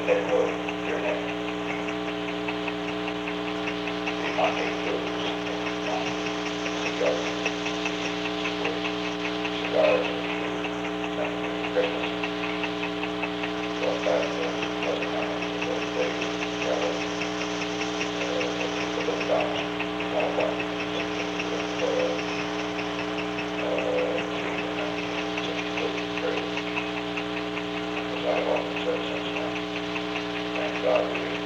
That was your name. My name was cigars, cigars, Christmas. So I got another time to go to Vegas, travel, put them down, small one, June of 1963. Because I walked the church since then. Thank God for you.